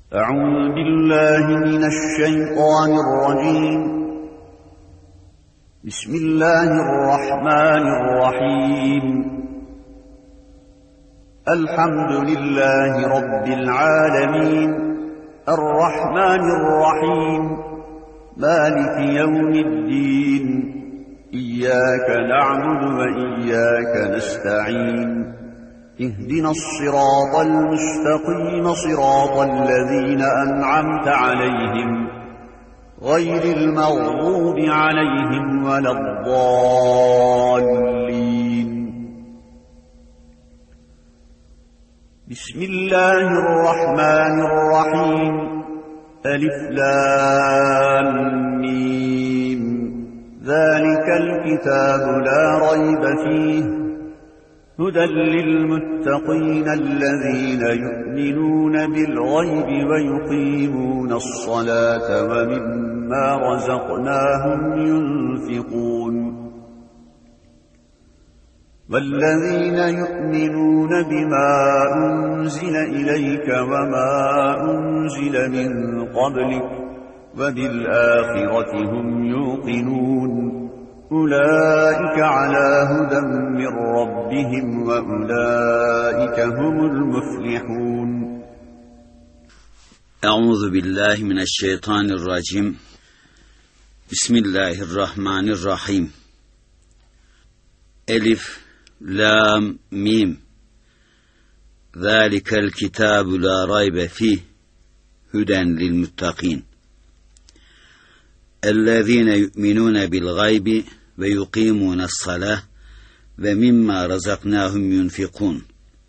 أعوذ بالله من الشيطان الرجيم. بسم الله الرحمن الرحيم. الحمد لله رب العالمين الرحمن الرحيم مالك يوم الدين إياك نعبد وإياك نستعين اهدنا الصراط المستقيم صراط الذين أنعمت عليهم غير المغضوب عليهم ولا الضالين. بسم الله الرحمن الرحيم. ألف لام ميم ذلك الكتاب لا ريب فيه هدى للمتقين الذين يؤمنون بالغيب ويقيمون الصلاة ومما رزقناهم ينفقون والذين يؤمنون بما أنزل إليك وما أنزل من قبلك وبالآخرة هم يوقنون أولئك على هدى من ربهم وأولئك هم المفلحون. أعوذ بالله من الشيطان الرجيم. بسم الله الرحمن الرحيم. ألف لام ميم ذلك الكتاب لا ريب فيه هدى للمتقين الذين يؤمنون بالغيب ويقيمون الصلاة ومما رزقناهم ينفقون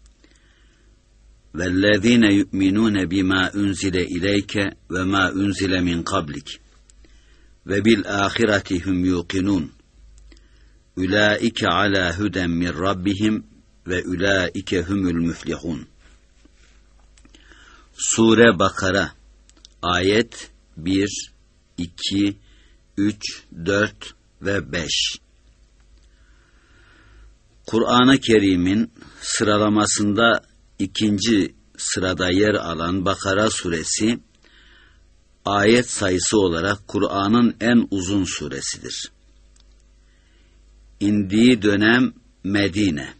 والذين يؤمنون بما أنزل إليك وما أنزل من قبلك وبالآخرة هم يوقنون أولئك على هدى من ربهم وأولئك هم المفلحون. Sure Bakara ayet 1, 2, 3, 4 ve 5. Kur'an-ı Kerim'in sıralamasında ikinci sırada yer alan Bakara suresi, ayet sayısı olarak Kur'an'ın en uzun suresidir. İndiği dönem Medine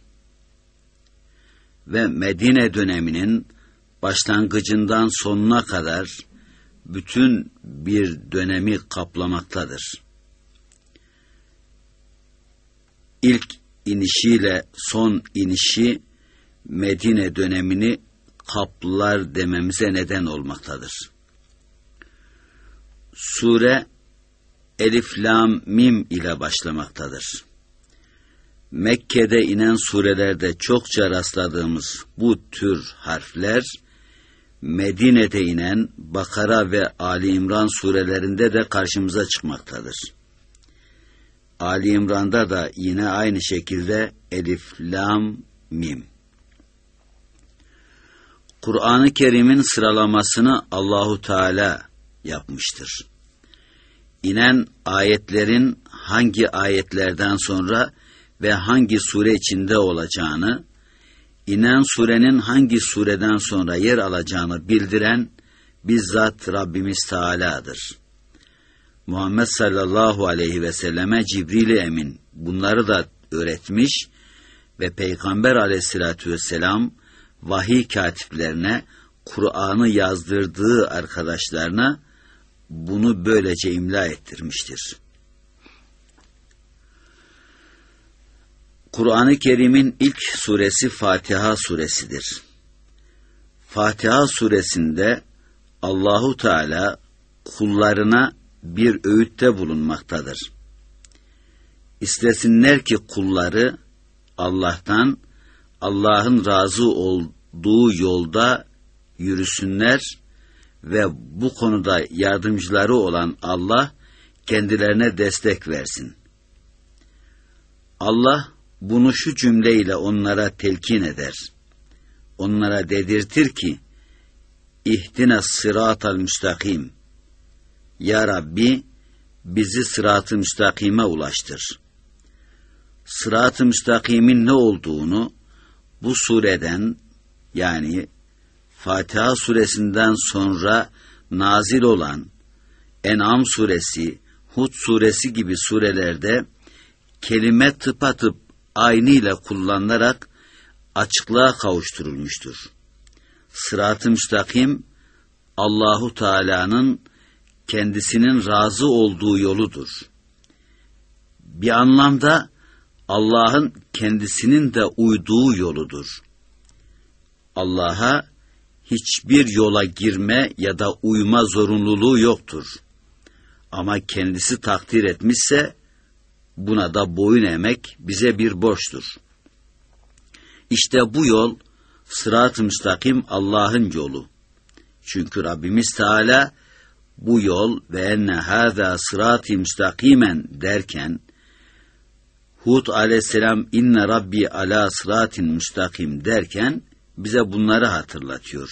ve Medine döneminin başlangıcından sonuna kadar bütün bir dönemi kaplamaktadır. İlk inişiyle son inişi Medine dönemini kaplar dememize neden olmaktadır. Sure Elif Lam Mim ile başlamaktadır. Mekke'de inen surelerde çokça rastladığımız bu tür harfler Medine'de inen Bakara ve Ali İmran surelerinde de karşımıza çıkmaktadır. Ali İmran'da da yine aynı şekilde Elif Lam Mim. Kur'an-ı Kerim'in sıralamasını Allahu Teala yapmıştır. İnen ayetlerin hangi ayetlerden sonra ve hangi sure içinde olacağını, inen surenin hangi sureden sonra yer alacağını bildiren bizzat Rabbimiz Teala'dır. Muhammed sallallahu aleyhi ve selleme Cibril-i Emin bunları da öğretmiş ve Peygamber aleyhissalatü vesselam vahiy katiplerine, Kur'an'ı yazdırdığı arkadaşlarına bunu böylece imla ettirmiştir. Kur'an-ı Kerim'in ilk suresi Fatiha suresidir. Fatiha suresinde Allahu Teala kullarına bir öğütte bulunmaktadır. İstesinler ki kulları Allah'tan, Allah'ın razı olduğu yolda yürüsünler ve bu konuda yardımcıları olan Allah kendilerine destek versin. Allah bunu şu cümleyle onlara telkin eder. Onlara dedirtir ki, İhdina sıratal müstakim. Ya Rabbi, bizi sırat-ı müstakime ulaştır. Sırat-ı müstakimin ne olduğunu bu sureden, yani Fatiha suresinden sonra nazil olan En'am suresi, Hud suresi gibi surelerde kelime tıpatıp aynı ile kullanılarak açıklığa kavuşturulmuştur. Sırat-ı müstakim, Allahu Teala'nın kendisinin razı olduğu yoludur. Bir anlamda Allah'ın kendisinin de uyduğu yoludur. Allah'a hiçbir yola girme ya da uyma zorunluluğu yoktur. Ama kendisi takdir etmişse buna da boyun eğmek bize bir borçtur. İşte bu yol sırat-ı müstakim Allah'ın yolu. Çünkü Rabbimiz Teala bu yol ve enne hâzâ sırat-ı müstakimen derken Hud aleyhisselam inne rabbi ala sıratin müstakim derken bize bunları hatırlatıyor.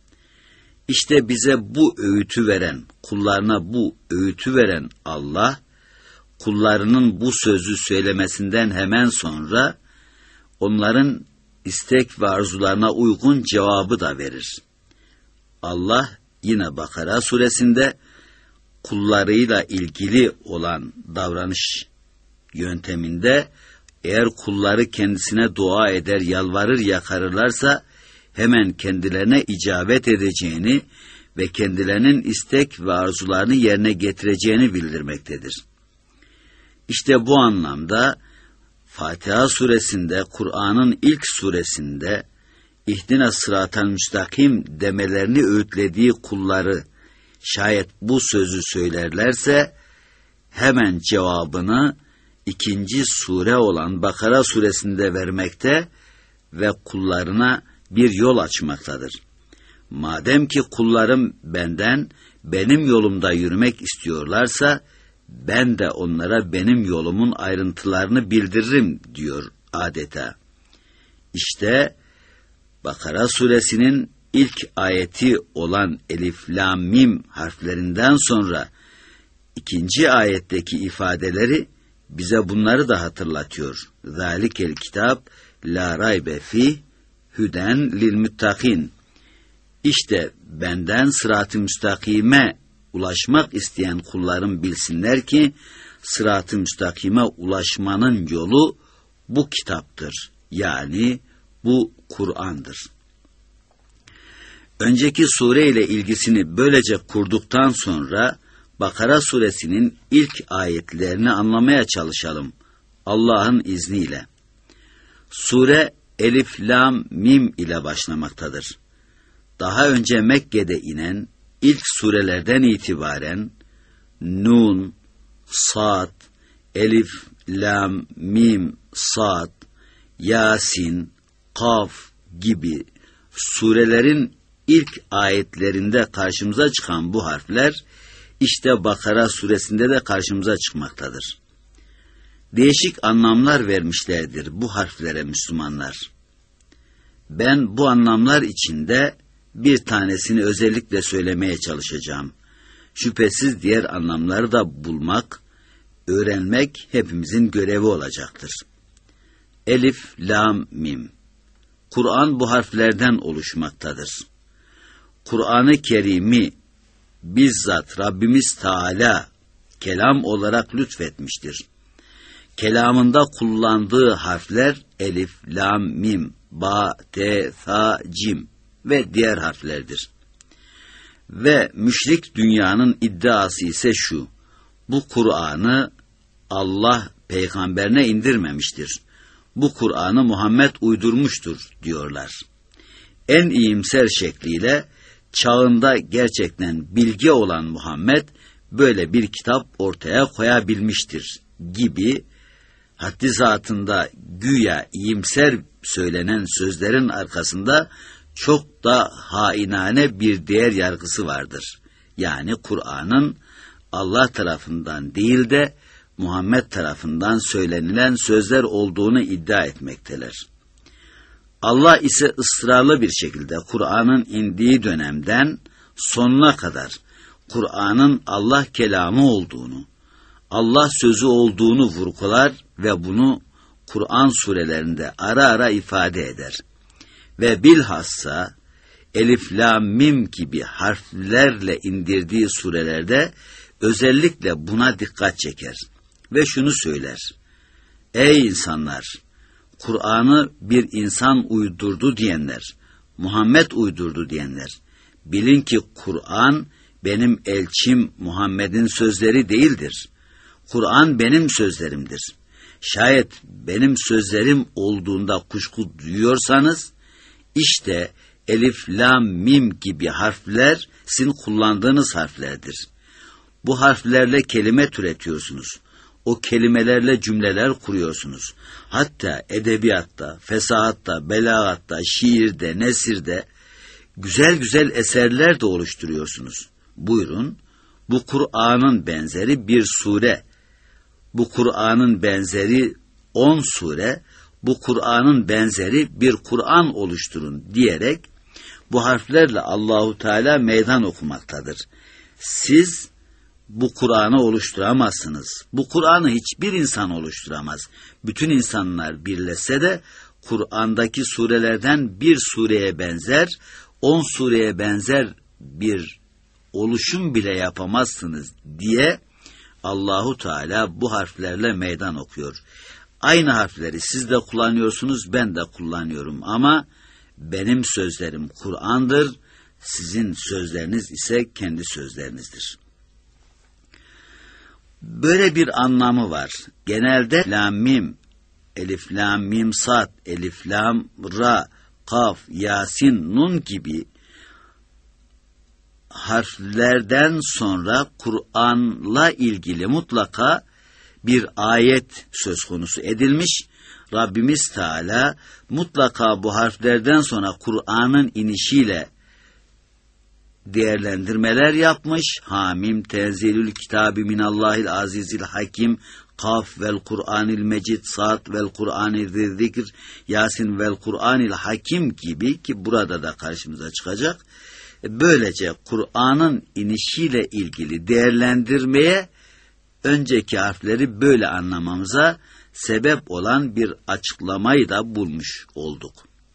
İşte bize bu öğütü veren, kullarına bu öğütü veren Allah, kullarının bu sözü söylemesinden hemen sonra onların istek ve arzularına uygun cevabı da verir. Allah yine Bakara suresinde kullarıyla ilgili olan davranış yönteminde eğer kulları kendisine dua eder, yalvarır, yakarırlarsa hemen kendilerine icabet edeceğini ve kendilerinin istek ve arzularını yerine getireceğini bildirmektedir. İşte bu anlamda Fatiha suresinde, Kur'an'ın ilk suresinde İhdina sıratal müstakim demelerini öğütlediği kulları şayet bu sözü söylerlerse hemen cevabını ikinci sure olan Bakara suresinde vermekte ve kullarına bir yol açmaktadır. Madem ki kullarım benden, benim yolumda yürümek istiyorlarsa, ben de onlara benim yolumun ayrıntılarını bildiririm diyor adeta. İşte Bakara suresinin ilk ayeti olan Elif, Lam, Mim harflerinden sonra ikinci ayetteki ifadeleri bize bunları da hatırlatıyor. Zalikel kitap la raybe fih hüden lil muttakin. İşte benden sırat-ı müstakime ulaşmak isteyen kullarım bilsinler ki sırat-ı müstakime ulaşmanın yolu bu kitaptır. Yani bu Kur'an'dır. Önceki sure ile ilgisini böylece kurduktan sonra Bakara suresinin ilk ayetlerini anlamaya çalışalım Allah'ın izniyle. Sure Elif, Lam, Mim ile başlamaktadır. Daha önce Mekke'de inen ilk surelerden itibaren Nun, Sad, Elif, Lam, Mim, Sad, Yasin, Kaf gibi surelerin ilk ayetlerinde karşımıza çıkan bu harfler işte Bakara suresinde de karşımıza çıkmaktadır. Değişik anlamlar vermişlerdir bu harflere Müslümanlar. Ben bu anlamlar içinde bir tanesini özellikle söylemeye çalışacağım. Şüphesiz diğer anlamları da bulmak, öğrenmek hepimizin görevi olacaktır. Elif, Lam, Mim. Kur'an bu harflerden oluşmaktadır. Kur'an-ı Kerim'i bizzat Rabbimiz Teala kelam olarak lütfetmiştir. Kelamında kullandığı harfler Elif, Lam, Mim, Ba, Te, Tha, Cim ve diğer harflerdir. Ve müşrik dünyanın iddiası ise şu: bu Kur'an'ı Allah peygamberine indirmemiştir. Bu Kur'an'ı Muhammed uydurmuştur diyorlar. En iyimser şekliyle çağında gerçekten bilge olan Muhammed böyle bir kitap ortaya koyabilmiştir gibi haddi zatında güya iyimser söylenen sözlerin arkasında çok da hainane bir değer yargısı vardır. Yani Kur'an'ın Allah tarafından değil de Muhammed tarafından söylenilen sözler olduğunu iddia etmekteler. Allah ise ısrarlı bir şekilde Kur'an'ın indiği dönemden sonuna kadar Kur'an'ın Allah kelamı olduğunu, Allah sözü olduğunu vurgular ve bunu Kur'an surelerinde ara ara ifade eder. Ve bilhassa Elif, Lam, Mim gibi harflerle indirdiği surelerde özellikle buna dikkat çeker ve şunu söyler: Ey insanlar! Kur'an'ı bir insan uydurdu diyenler, Muhammed uydurdu diyenler, bilin ki Kur'an benim elçim Muhammed'in sözleri değildir. Kur'an benim sözlerimdir. Şayet benim sözlerim olduğunda kuşku duyuyorsanız, işte Elif, Lam, Mim gibi harfler sizin kullandığınız harflerdir. Bu harflerle kelime türetiyorsunuz. O kelimelerle cümleler kuruyorsunuz. Hatta edebiyatta, fesahatta, belagatta, şiirde, nesirde güzel güzel eserler de oluşturuyorsunuz. Buyurun, bu Kur'an'ın benzeri bir sure, bu Kur'an'ın benzeri 10 sure, bu Kur'an'ın benzeri bir Kur'an oluşturun diyerek bu harflerle Allahu Teala meydan okumaktadır. Siz bu Kur'an'ı oluşturamazsınız. Bu Kur'an'ı hiçbir insan oluşturamaz. Bütün insanlar birleşse de Kur'an'daki surelerden bir sureye benzer, 10 sureye benzer bir oluşum bile yapamazsınız diye Allahu Teala bu harflerle meydan okuyor. Aynı harfleri siz de kullanıyorsunuz, ben de kullanıyorum ama benim sözlerim Kur'an'dır, sizin sözleriniz ise kendi sözlerinizdir. Böyle bir anlamı var. Genelde Lam Mim, Elif Lam Mim Sad, Elif Lam Ra, Kaf, Yasin, Nun gibi harflerden sonra Kur'an'la ilgili mutlaka bir ayet söz konusu edilmiş. Rabbimiz Teala mutlaka bu harflerden sonra Kur'an'ın inişiyle değerlendirmeler yapmış. Hamim, tenzilül kitabi minallahil azizil hakim, Kaf vel Kur'anil mecid, Sad vel Kur'anil zikr, Yasin vel Kur'anil hakim gibi, ki burada da karşımıza çıkacak. Böylece Kur'an'ın inişiyle ilgili değerlendirmeye önceki harfleri böyle anlamamıza sebep olan bir açıklamayı da bulmuş olduk.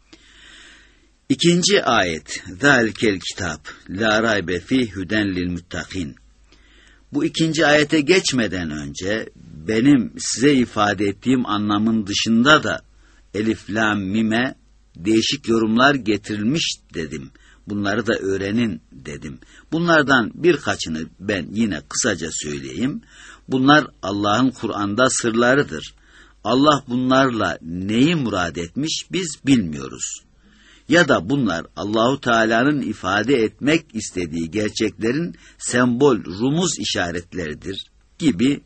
İkinci ayet, Zalikel kitap, la raybe fî huden lil muttakin. Bu ikinci ayete geçmeden önce benim size ifade ettiğim anlamın dışında da Elif, Lam, Mim'e değişik yorumlar getirilmiş dedim. Bunları da öğrenin dedim. Bunlardan birkaçını ben yine kısaca söyleyeyim. Bunlar Allah'ın Kur'an'da sırlarıdır. Allah bunlarla neyi murad etmiş biz bilmiyoruz. Ya da bunlar Allahu Teala'nın ifade etmek istediği gerçeklerin sembol, rumuz işaretleridir gibi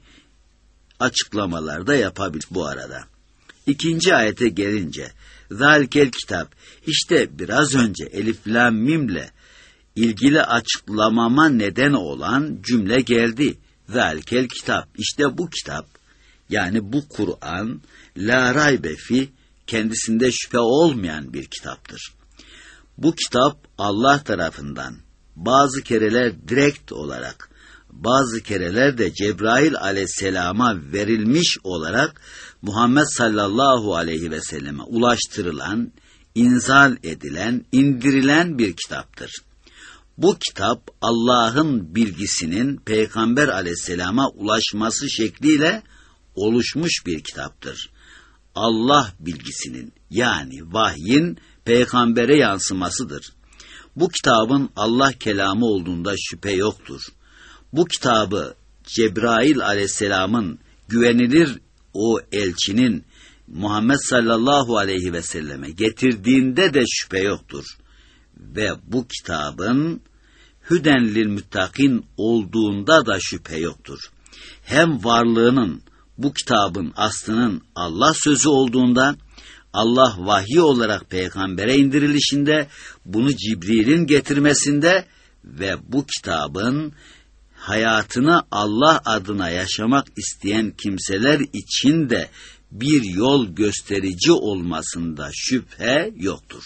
açıklamalar da yapabilir bu arada. İkinci ayete gelince, Zalikel kitap, işte biraz önce Elif Lam Mim'le ilgili açıklamama neden olan cümle geldi. Zalikel kitap, işte bu kitap, yani bu Kur'an, la raybe fi, kendisinde şüphe olmayan bir kitaptır. Bu kitap Allah tarafından bazı kereler direkt olarak, bazı kereler de Cebrail aleyhisselama verilmiş olarak Muhammed sallallahu aleyhi ve selleme ulaştırılan, inzal edilen, indirilen bir kitaptır. Bu kitap Allah'ın bilgisinin Peygamber aleyhisselama ulaşması şekliyle oluşmuş bir kitaptır. Allah bilgisinin, yani vahyin peygambere yansımasıdır. Bu kitabın Allah kelamı olduğunda şüphe yoktur. Bu kitabı Cebrail aleyhisselamın güvenilir o elçinin Muhammed sallallahu aleyhi ve selleme getirdiğinde de şüphe yoktur. Ve bu kitabın hüden lil muttakin olduğunda da şüphe yoktur. Hem varlığının, bu kitabın aslının Allah sözü olduğunda, Allah vahyi olarak peygambere indirilişinde, bunu Cibril'in getirmesinde ve bu kitabın hayatını Allah adına yaşamak isteyen kimseler için de bir yol gösterici olmasında şüphe yoktur.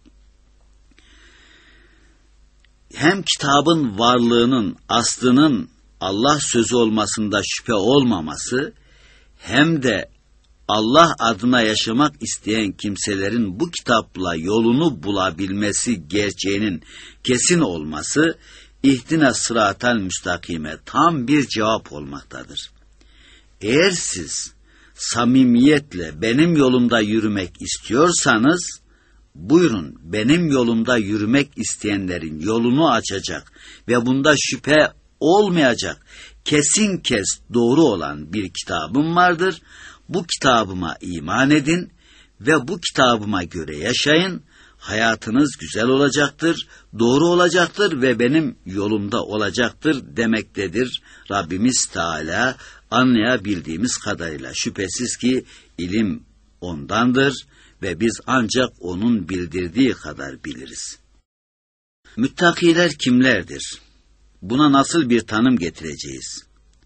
Hem kitabın varlığının, aslının Allah sözü olmasında şüphe olmaması, hem de Allah adına yaşamak isteyen kimselerin bu kitapla yolunu bulabilmesi gerçeğinin kesin olması, İhdina sıratal müstakime tam bir cevap olmaktadır. Eğer siz samimiyetle benim yolumda yürümek istiyorsanız, buyurun, benim yolumda yürümek isteyenlerin yolunu açacak ve bunda şüphe olmayacak kesin kes doğru olan bir kitabım vardır. Bu kitabıma iman edin ve bu kitabıma göre yaşayın. Hayatınız güzel olacaktır, doğru olacaktır ve benim yolumda olacaktır demektedir Rabbimiz Teala, anlayabildiğimiz kadarıyla. Şüphesiz ki ilim ondandır ve biz ancak onun bildirdiği kadar biliriz. Müttakiler kimlerdir? Buna nasıl bir tanım getireceğiz?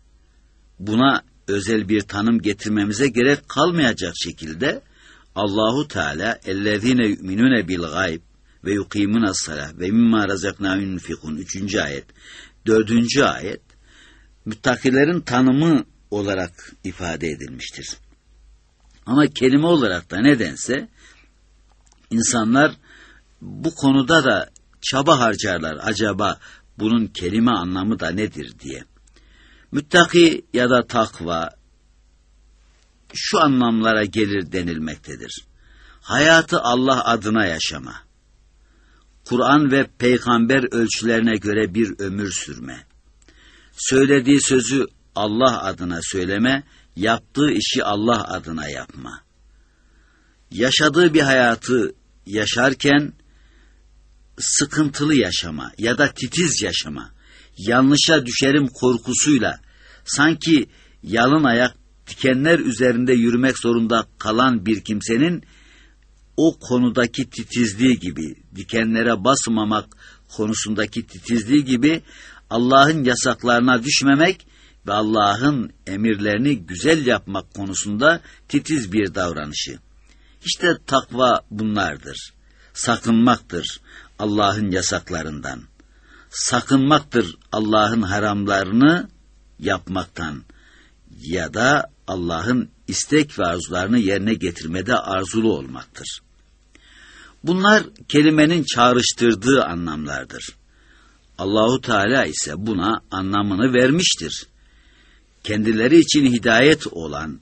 Buna özel bir tanım getirmemize gerek kalmayacak şekilde Allahu Teala ellezine yu'minune bil gayb ve yuqimunas-salah ve mimma razaknahum yunfikun 3. ayet, 4. ayet müttakilerin tanımı olarak ifade edilmiştir. Ama kelime olarak da nedense insanlar bu konuda da çaba harcarlar. Acaba bunun kelime anlamı da nedir diye. Müttaki ya da takva şu anlamlara gelir denilmektedir. Hayatı Allah adına yaşama, Kur'an ve peygamber ölçülerine göre bir ömür sürme, söylediği sözü Allah adına söyleme, yaptığı işi Allah adına yapma, yaşadığı bir hayatı yaşarken sıkıntılı yaşama ya da titiz yaşama, yanlışa düşerim korkusuyla sanki yalın ayak dikenler üzerinde yürümek zorunda kalan bir kimsenin o konudaki titizliği gibi, dikenlere basmamak konusundaki titizliği gibi Allah'ın yasaklarına düşmemek ve Allah'ın emirlerini güzel yapmak konusunda titiz bir davranışı. İşte takva bunlardır. Sakınmaktır Allah'ın yasaklarından. Sakınmaktır Allah'ın haramlarını yapmaktan ya da Allah'ın istek ve arzularını yerine getirmede arzulu olmaktır. Bunlar kelimenin çağrıştırdığı anlamlardır. Allahu Teala ise buna anlamını vermiştir. Kendileri için hidayet olan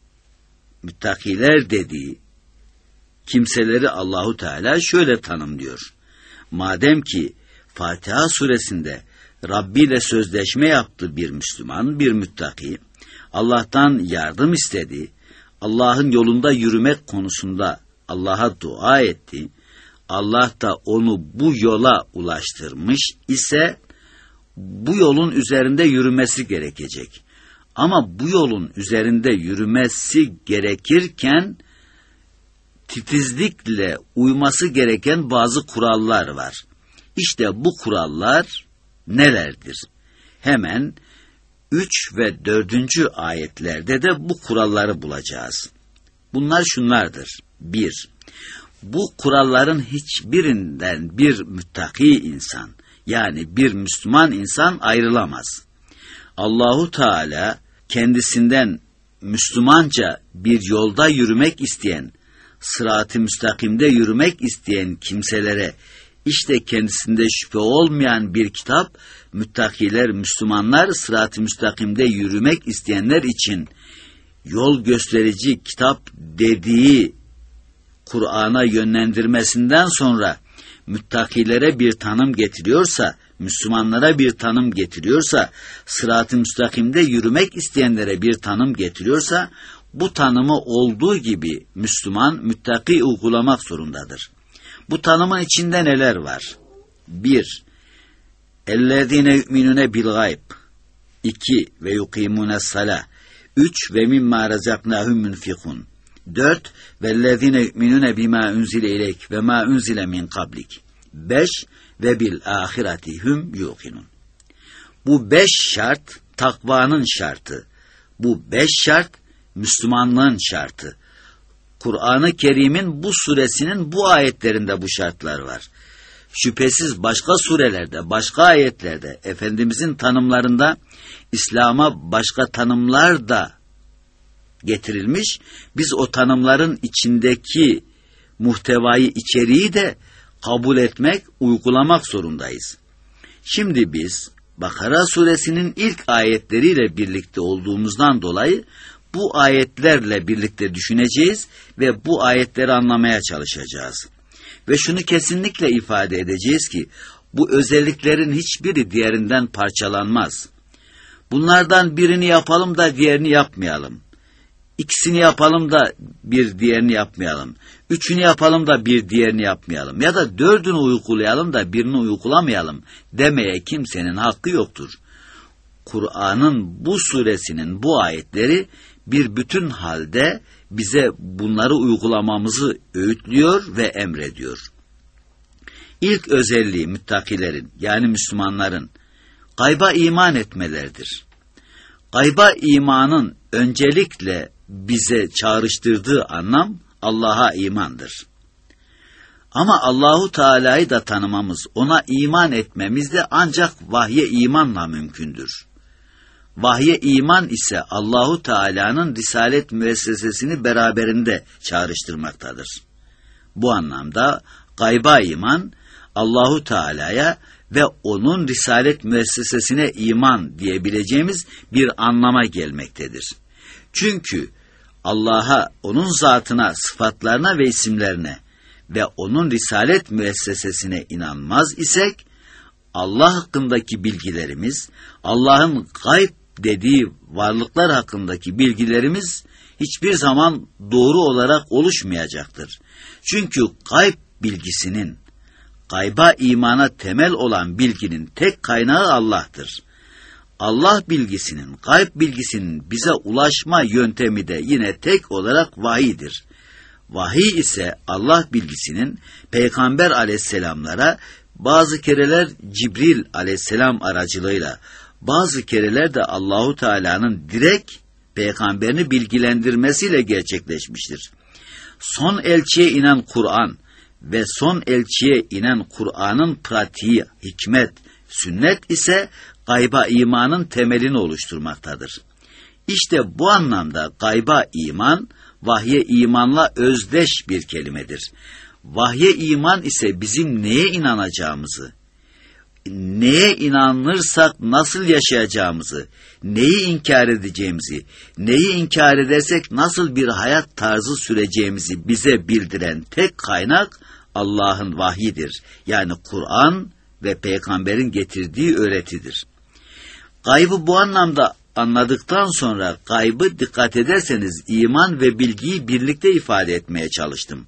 müttakiler dediği kimseleri Allahu Teala şöyle tanımlıyor. Madem ki Fatiha suresinde Rabbi ile sözleşme yaptı bir Müslüman, bir müttaki, Allah'tan yardım istedi, Allah'ın yolunda yürümek konusunda Allah'a dua etti, Allah da onu bu yola ulaştırmış ise bu yolun üzerinde yürümesi gerekecek. Ama bu yolun üzerinde yürümesi gerekirken titizlikle uyması gereken bazı kurallar var. İşte bu kurallar nelerdir? Hemen 3 ve 4. ayetlerde de bu kuralları bulacağız. Bunlar şunlardır. 1. Bu kuralların hiçbirinden bir müttaki insan, yani bir Müslüman insan ayrılamaz. Allahu Teala kendisinden Müslümanca bir yolda yürümek isteyen, sırat-ı müstakimde yürümek isteyen kimselere işte kendisinde şüphe olmayan bir kitap, müttakiler, Müslümanlar sırat-ı müstakimde yürümek isteyenler için yol gösterici kitap dediği Kur'an'a yönlendirmesinden sonra müttakilere bir tanım getiriyorsa, Müslümanlara bir tanım getiriyorsa, sırat-ı müstakimde yürümek isteyenlere bir tanım getiriyorsa, bu tanımı olduğu gibi Müslüman, müttaki uygulamak zorundadır. Bu tanımın içinde neler var? 1. اَلَّذ۪ينَ يُؤْمِنُونَ بِالْغَيْبِ 2. Ve yuqimûnes-salâh 3. Ve mimmâ razaknâhum yunfikûn 4. وَالَّذ۪ينَ يُؤْمِنُونَ بِمَا اُنْزِلَ اِلَيْكَ وَمَا اُنْزِلَ مِنْ قَبْلِكَ 5. Ve bil ahiretihum yuqinun. Bu 5 şart takvanın şartı. Bu 5 şart Müslümanlığın şartı. Kur'an-ı Kerim'in bu suresinin bu ayetlerinde bu şartlar var. Şüphesiz başka surelerde, başka ayetlerde, Efendimizin tanımlarında İslam'a başka tanımlar da getirilmiş. Biz o tanımların içindeki muhtevayı, içeriği de kabul etmek, uygulamak zorundayız. Şimdi biz Bakara suresinin ilk ayetleriyle birlikte olduğumuzdan dolayı bu ayetlerle birlikte düşüneceğiz ve bu ayetleri anlamaya çalışacağız. Ve şunu kesinlikle ifade edeceğiz ki bu özelliklerin hiçbiri diğerinden parçalanmaz. Bunlardan birini yapalım da diğerini yapmayalım. İkisini yapalım da bir diğerini yapmayalım. Üçünü yapalım da bir diğerini yapmayalım. Ya da dördünü uygulayalım da birini uygulamayalım demeye kimsenin hakkı yoktur. Kur'an'ın bu suresinin bu ayetleri bir bütün halde bize bunları uygulamamızı öğütlüyor ve emrediyor. İlk özelliği müttakilerin, yani Müslümanların gayba iman etmeleridir. Gayba imanın öncelikle bize çağrıştırdığı anlam Allah'a imandır. Ama Allahu Teala'yı da tanımamız, ona iman etmemiz de ancak vahye imanla mümkündür. Vahye iman ise Allahu Teala'nın risalet müessesesini beraberinde çağrıştırmaktadır. Bu anlamda gayba iman, Allahu Teala'ya ve onun risalet müessesesine iman diyebileceğimiz bir anlama gelmektedir. Çünkü Allah'a, onun zatına, sıfatlarına ve isimlerine ve onun risalet müessesesine inanmaz isek, Allah hakkındaki bilgilerimiz, Allah'ın gayb dediği varlıklar hakkındaki bilgilerimiz hiçbir zaman doğru olarak oluşmayacaktır. Çünkü gayb bilgisinin, gayba imana temel olan bilginin tek kaynağı Allah'tır. Allah bilgisinin, gayb bilgisinin bize ulaşma yöntemi de yine tek olarak vahiydir. Vahiy ise Allah bilgisinin Peygamber aleyhisselamlara bazı kereler Cibril aleyhisselam aracılığıyla, bazı kereler de Allahu Teala'nın direkt peygamberini bilgilendirmesiyle gerçekleşmiştir. Son elçiye inen Kur'an ve son elçiye inen Kur'an'ın pratiği, hikmet, sünnet ise gayba imanın temelini oluşturmaktadır. İşte bu anlamda gayba iman, vahye imanla özdeş bir kelimedir. Vahye iman ise bizim neye inanacağımızı, neye inanırsak nasıl yaşayacağımızı, neyi inkar edeceğimizi, neyi inkar edersek nasıl bir hayat tarzı süreceğimizi bize bildiren tek kaynak Allah'ın vahyidir. Yani Kur'an ve Peygamber'in getirdiği öğretidir. Gaybı bu anlamda anladıktan sonra gaybı dikkat ederseniz iman ve bilgiyi birlikte ifade etmeye çalıştım.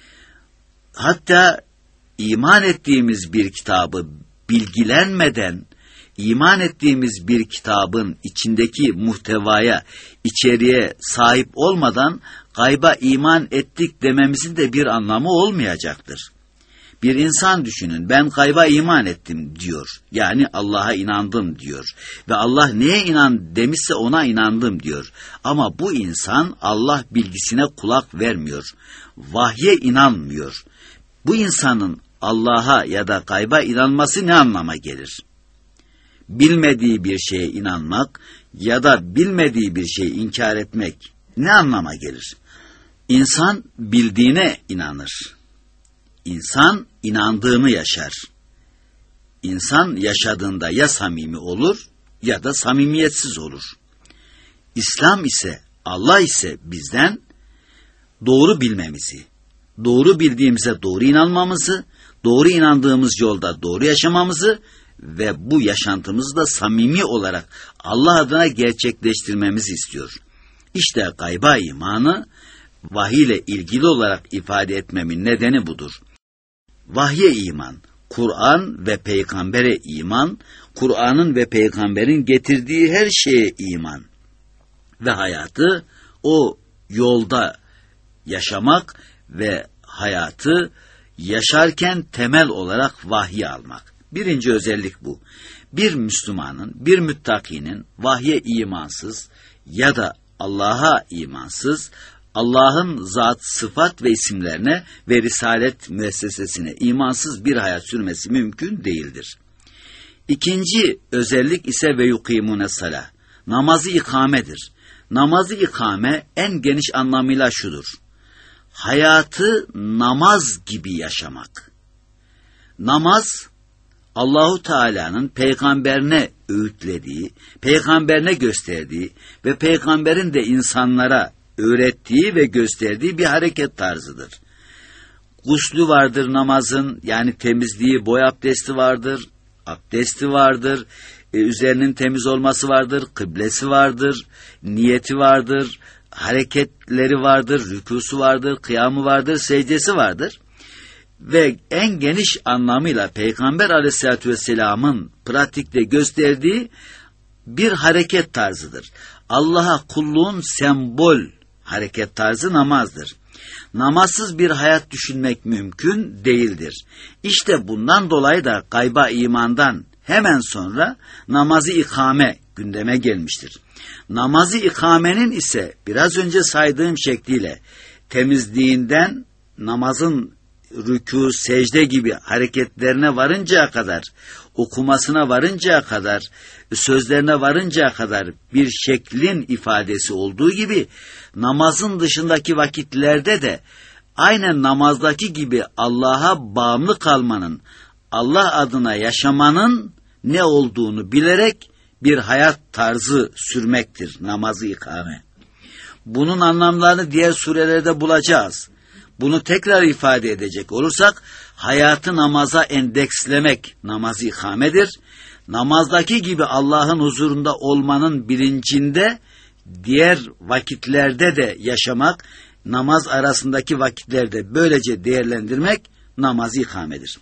Hatta iman ettiğimiz bir kitabı bilgilenmeden, iman ettiğimiz bir kitabın içindeki muhtevaya, içeriğe sahip olmadan gayba iman ettik dememizin de bir anlamı olmayacaktır. Bir insan düşünün, ben gayba iman ettim diyor. Yani Allah'a inandım diyor. Ve Allah neye inan demişse ona inandım diyor. Ama bu insan Allah bilgisine kulak vermiyor. Vahye inanmıyor. Bu insanın Allah'a ya da gayba inanması ne anlama gelir? Bilmediği bir şeye inanmak ya da bilmediği bir şeyi inkar etmek ne anlama gelir? İnsan bildiğine inanır. İnsan inandığını yaşar. İnsan yaşadığında ya samimi olur ya da samimiyetsiz olur. İslam ise, Allah ise bizden doğru bilmemizi, doğru bildiğimize doğru inanmamızı, doğru inandığımız yolda doğru yaşamamızı ve bu yaşantımızı da samimi olarak Allah adına gerçekleştirmemizi istiyor. İşte gayba imanı vahiy ile ilgili olarak ifade etmemin nedeni budur. Vahye iman, Kur'an ve peygambere iman, Kur'an'ın ve peygamberin getirdiği her şeye iman ve hayatı o yolda yaşamak ve hayatı yaşarken temel olarak vahyi almak. Birinci özellik bu. Bir Müslümanın, bir müttakinin vahye imansız ya da Allah'a imansız, Allah'ın zat, sıfat ve isimlerine ve risalet müessesesine imansız bir hayat sürmesi mümkün değildir. İkinci özellik ise ve yukimune salah. Namazı ikamedir. Namazı ikame en geniş anlamıyla şudur: hayatı namaz gibi yaşamak. Namaz, Allahu Teala'nın peygamberine öğütlediği, peygamberine gösterdiği ve peygamberin de insanlara öğrettiği ve gösterdiği bir hareket tarzıdır. Guslü vardır namazın, yani temizliği, boy abdesti vardır, abdesti vardır, üzerinin temiz olması vardır, kıblesi vardır, niyeti vardır, hareketleri vardır, rükûsu vardır, kıyamı vardır, secdesi vardır. Ve en geniş anlamıyla Peygamber Aleyhisselatü Vesselam'ın pratikte gösterdiği bir hareket tarzıdır. Allah'a kulluğun sembol hareket tarzı namazdır. Namazsız bir hayat düşünmek mümkün değildir. İşte bundan dolayı da gayba imandan hemen sonra namazı ikame gündeme gelmiştir. Namazı ikamenin ise biraz önce saydığım şekliyle temizliğinden namazın rükû, secde gibi hareketlerine varıncaya kadar, okumasına varıncaya kadar, sözlerine varıncaya kadar bir şeklin ifadesi olduğu gibi, namazın dışındaki vakitlerde de aynen namazdaki gibi Allah'a bağımlı kalmanın, Allah adına yaşamanın ne olduğunu bilerek bir hayat tarzı sürmektir namazı ikame. Bunun anlamlarını diğer surelerde bulacağız. Bunu tekrar ifade edecek olursak, hayatı namaza endekslemek namazı ikamedir. Namazdaki gibi Allah'ın huzurunda olmanın bilincinde diğer vakitlerde de yaşamak, namaz arasındaki vakitlerde böylece değerlendirmek namazı ikamedir.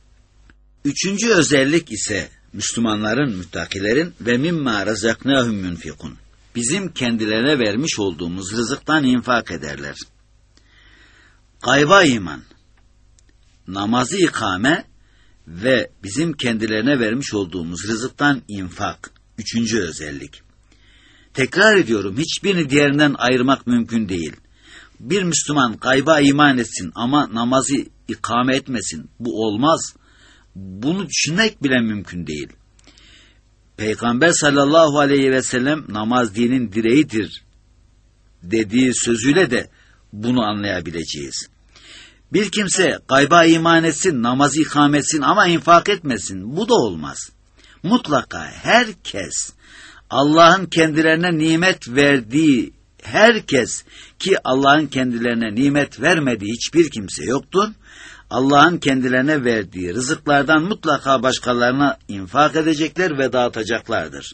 Üçüncü özellik ise Müslümanların, müttakilerin ve mimma razaknahum yunfikun. Bizim kendilerine vermiş olduğumuz rızıktan infak ederler. Gayba iman, namazı ikame ve bizim kendilerine vermiş olduğumuz rızıktan infak. Üçüncü özellik. Tekrar ediyorum, hiçbirini diğerinden ayırmak mümkün değil. Bir Müslüman gayba iman etsin ama namazı ikame etmesin, bu olmaz. Bunu düşünmek bile mümkün değil. Peygamber sallallahu aleyhi ve sellem namaz dinin direğidir dediği sözüyle de bunu anlayabileceğiz. Bir kimse gayba iman etsin, namazı ikame etsin ama infak etmesin, bu da olmaz. Mutlaka herkes, Allah'ın kendilerine nimet verdiği herkes, ki Allah'ın kendilerine nimet vermediği hiçbir kimse yoktur, Allah'ın kendilerine verdiği rızıklardan mutlaka başkalarına infak edecekler ve dağıtacaklardır.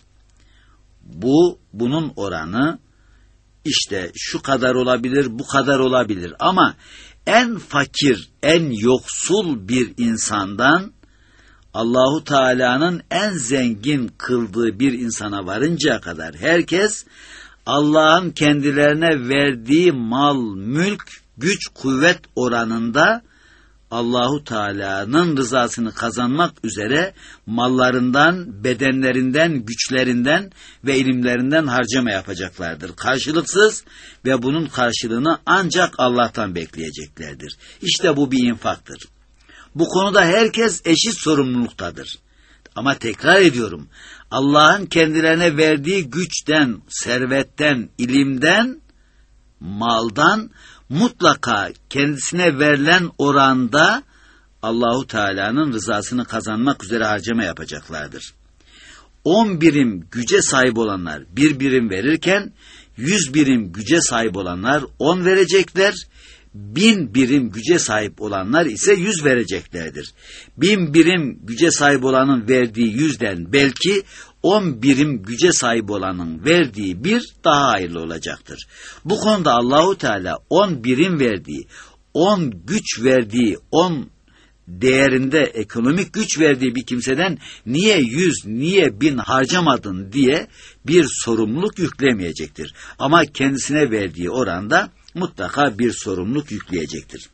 Bunun oranı işte şu kadar olabilir, bu kadar olabilir ama en fakir, en yoksul bir insandan Allahu Teala'nın en zengin kıldığı bir insana varıncaya kadar herkes Allah'ın kendilerine verdiği mal, mülk, güç, kuvvet oranında Allahu Teala'nın rızasını kazanmak üzere mallarından, bedenlerinden, güçlerinden ve ilimlerinden harcama yapacaklardır. Karşılıksız ve bunun karşılığını ancak Allah'tan bekleyeceklerdir. İşte bu bir infaktır. Bu konuda herkes eşit sorumluluktadır. Ama tekrar ediyorum, Allah'ın kendilerine verdiği güçten, servetten, ilimden, maldan mutlaka kendisine verilen oranda Allahu Teala'nın rızasını kazanmak üzere harcama yapacaklardır. 10 birim güce sahip olanlar 1 birim verirken 100 birim güce sahip olanlar 10 verecekler. 1000 birim güce sahip olanlar ise 100 vereceklerdir. 1000 birim güce sahip olanın verdiği 100'den belki 10 birim güce sahip olanın verdiği 1 daha hayırlı olacaktır. Bu konuda Allahu Teala 10 birim verdiği, 10 güç verdiği, 10 değerinde ekonomik güç verdiği bir kimseden niye 100, niye 1000 harcamadın diye bir sorumluluk yüklemeyecektir. Ama kendisine verdiği oranda mutlaka bir sorumluluk yükleyecektir.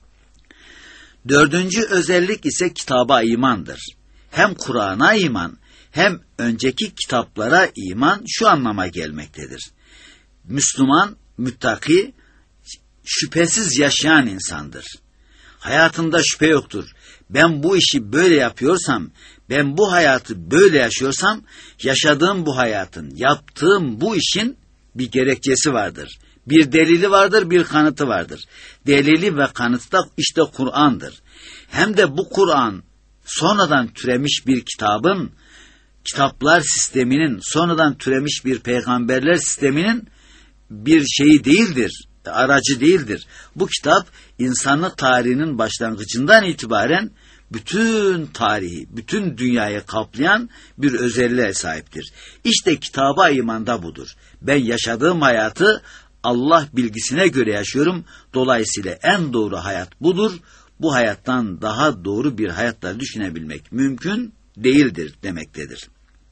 Dördüncü özellik ise kitaba imandır. Hem Kur'an'a iman, hem önceki kitaplara iman şu anlama gelmektedir. Müslüman, müttaki, şüphesiz yaşayan insandır. Hayatında şüphe yoktur. Ben bu işi böyle yapıyorsam, ben bu hayatı böyle yaşıyorsam, yaşadığım bu hayatın, yaptığım bu işin bir gerekçesi vardır. Bir delili vardır, bir kanıtı vardır. Delili ve kanıtı da işte Kur'an'dır. Hem de bu Kur'an sonradan türemiş bir kitabın, kitaplar sisteminin, sonradan türemiş bir peygamberler sisteminin bir şeyi değildir, aracı değildir. Bu kitap insanlık tarihinin başlangıcından itibaren bütün tarihi, bütün dünyayı kaplayan bir özelliğe sahiptir. İşte kitaba imanda budur. Ben yaşadığım hayatı Allah bilgisine göre yaşıyorum. Dolayısıyla en doğru hayat budur. Bu hayattan daha doğru bir hayatlar düşünebilmek mümkün değildir demektedir.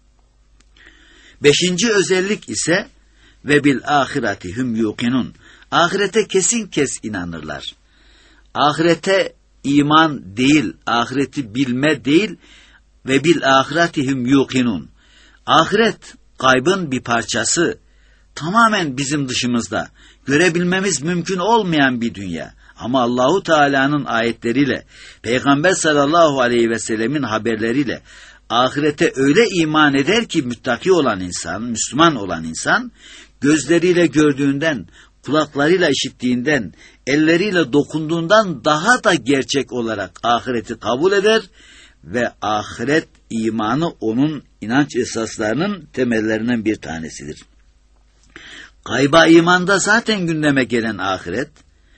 5. özellik ise ve bil ahireti hum yuqinun. Ahirete kesin inanırlar. Ahirete iman değil, ahireti bilme değil ve bil ahireti hum yuqinun. Ahiret gaybın bir parçası, tamamen bizim dışımızda, görebilmemiz mümkün olmayan bir dünya. Ama Allahu Teala'nın ayetleriyle, Peygamber sallallahu aleyhi ve sellemin haberleriyle ahirete öyle iman eder ki müttaki olan insan, Müslüman olan insan, gözleriyle gördüğünden, kulaklarıyla işittiğinden, elleriyle dokunduğundan daha da gerçek olarak ahireti kabul eder ve ahiret imanı onun inanç esaslarının temellerinden bir tanesidir. Gayba imanda zaten gündeme gelen ahiret,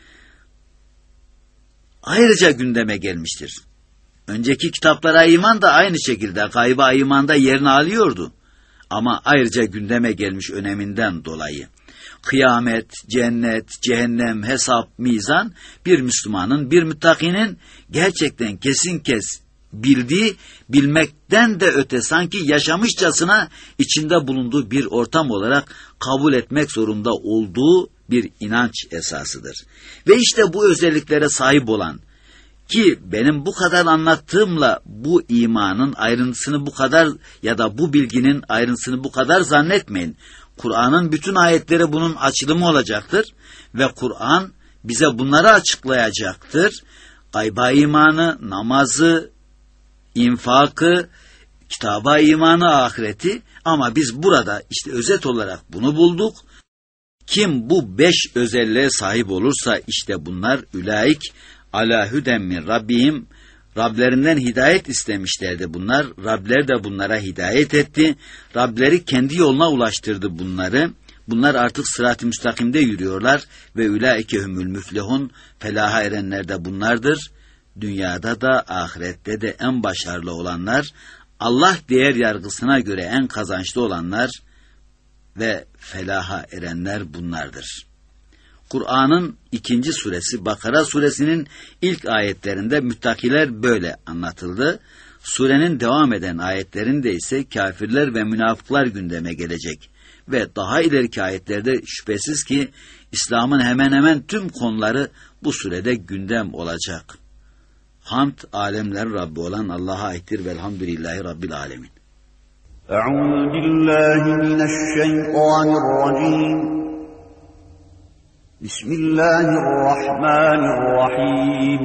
ayrıca gündeme gelmiştir. Önceki kitaplara iman da aynı şekilde gayba imanda yerini alıyordu. Ama ayrıca gündeme gelmiş öneminden dolayı. Kıyamet, cennet, cehennem, hesap, mizan bir Müslümanın, bir müttakinin gerçekten kesin bildiği, bilmekten de öte sanki yaşamışçasına içinde bulunduğu bir ortam olarak kabul etmek zorunda olduğu bir inanç esasıdır. Ve işte bu özelliklere sahip olan, ki benim bu kadar anlattığımla bu imanın ayrıntısını bu kadar ya da bu bilginin ayrıntısını bu kadar zannetmeyin. Kur'an'ın bütün ayetleri bunun açılımı olacaktır ve Kur'an bize bunları açıklayacaktır. Gayba imanı, namazı, infakı, kitaba imanı, ahireti, ama biz burada işte özet olarak bunu bulduk. Kim bu 5 özelliğe sahip olursa işte bunlar ülaik ala huden min rabbihim, Rablerinden hidayet istemişlerdi bunlar. Rableri de bunlara hidayet etti. Rableri kendi yoluna ulaştırdı bunları. Bunlar artık sırat-ı müstakimde yürüyorlar ve ülaike humul müflihun, felaha erenler de bunlardır. Dünyada da ahirette de en başarılı olanlar, Allah değer yargısına göre en kazançlı olanlar ve felaha erenler bunlardır. Kur'an'ın 2. suresi Bakara suresinin ilk ayetlerinde müttakiler böyle anlatıldı. Surenin devam eden ayetlerinde ise kafirler ve münafıklar gündeme gelecek. Ve daha ileriki ayetlerde şüphesiz ki İslam'ın hemen hemen tüm konuları bu surede gündem olacak. Hamd alemlerin Rabbi olan Allah'a aittir velhamdülillahi Rabbil alemin. Euzu billahi mineşşeytanirracim. Bismillahirrahmanirrahim.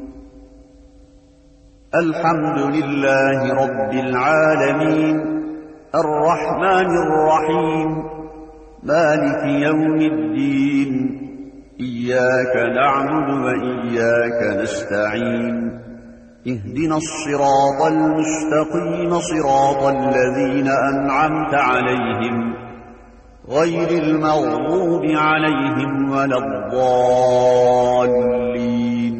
Elhamdülillahi Rabbil alemin. Errahmanirrahim. Maliki yevmiddin. İyyâke na'budu ve iyyâke nesta'in. İhdinas sıratal müstakîm, sıratallezîne en'amte aleyhim. Gayril mağdûbi aleyhim veleddâllîn.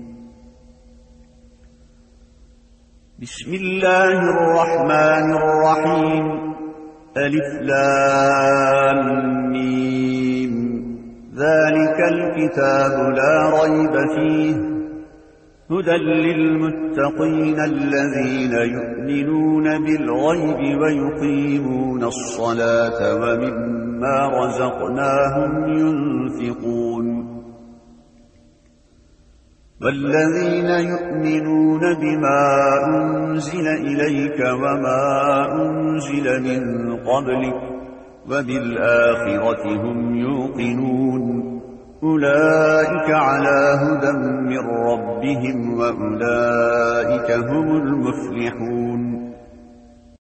Bismillahirrahmanirrahim. Elif lam mim. Zâlikel kitâbu lâ raybe fîh. Huden lilmuttaqînellezîne yu'minûne bil gaybi ve yuqîmûne's-salâte ve mimmâ razaqnâhum yunfikûn. وَالَّذِينَ يُؤْمِنُونَ بِمَا أُنْزِلَ إِلَيْكَ وَمَا أُنْزِلَ مِنْ قَبْلِكَ وَبِالْآخِرَةِ هُمْ يُوقِنُونَ أُولَٰئِكَ عَلَىٰ هُدًى مِّن رَّبِّهِمْ وَأُولَٰئِكَ هُمُ الْمُفْلِحُونَ